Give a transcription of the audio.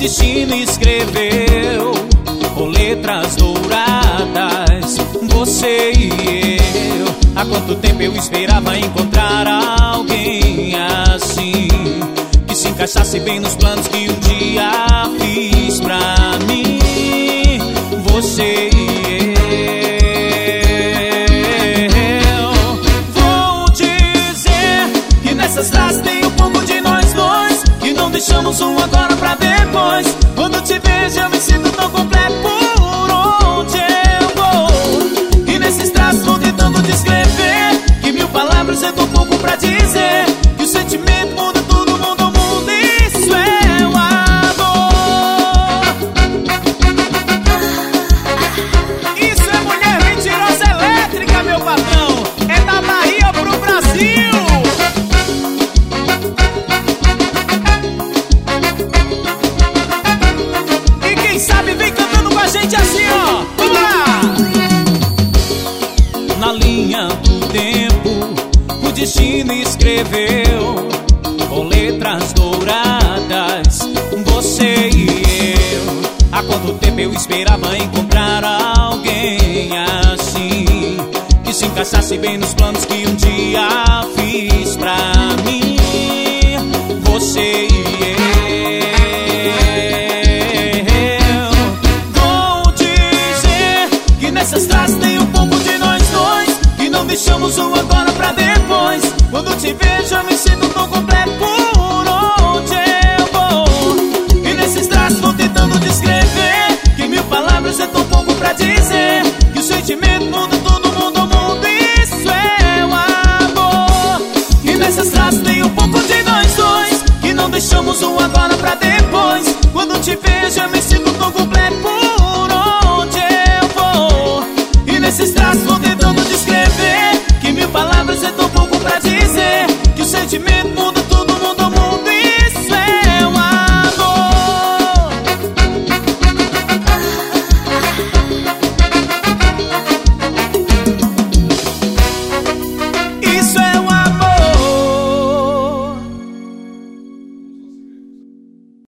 destino escreveu com letras douradas, você e eu. Há quanto tempo eu esperava encontrar alguém assim, que se encaixasse bem nos planos que um dia fiz pra mim, você e eu. Vou dizer que nessas frases tem um pouco de nós dois, que não deixamos um agora pra depois. Quando te vejo eu me sinto tão completo por onde eu vou. E nesses traços vou tentando descrever que mil palavras é tão pouco pra dizer, que o sentimento muda tudo, muda o mundo, isso é o amor. Isso é mulher mentirosa elétrica, meu patrão. É da Bahia pro Brasil. Sabe, vem cantando com a gente assim, ó. Vamos lá! Na linha do tempo, o destino escreveu com letras douradas, você e eu. Há quanto tempo eu esperava encontrar alguém assim, que se encaixasse bem nos planos que um dia fiz pra mim, você e eu. Nessas frases tem um pouco de nós dois, que não deixamos um agora pra depois. Quando te vejo eu me sinto tão completo por onde eu vou. E nesses traços vou tentando descrever que mil palavras é tão pouco pra dizer, que o sentimento muda todo mundo, o mundo, isso é o amor. E nessas frases tem um pouco de nós dois, que não deixamos um agora pra depois. Quando te vejo eu me sinto tão completo por onde eu vou. Esses traços vão ter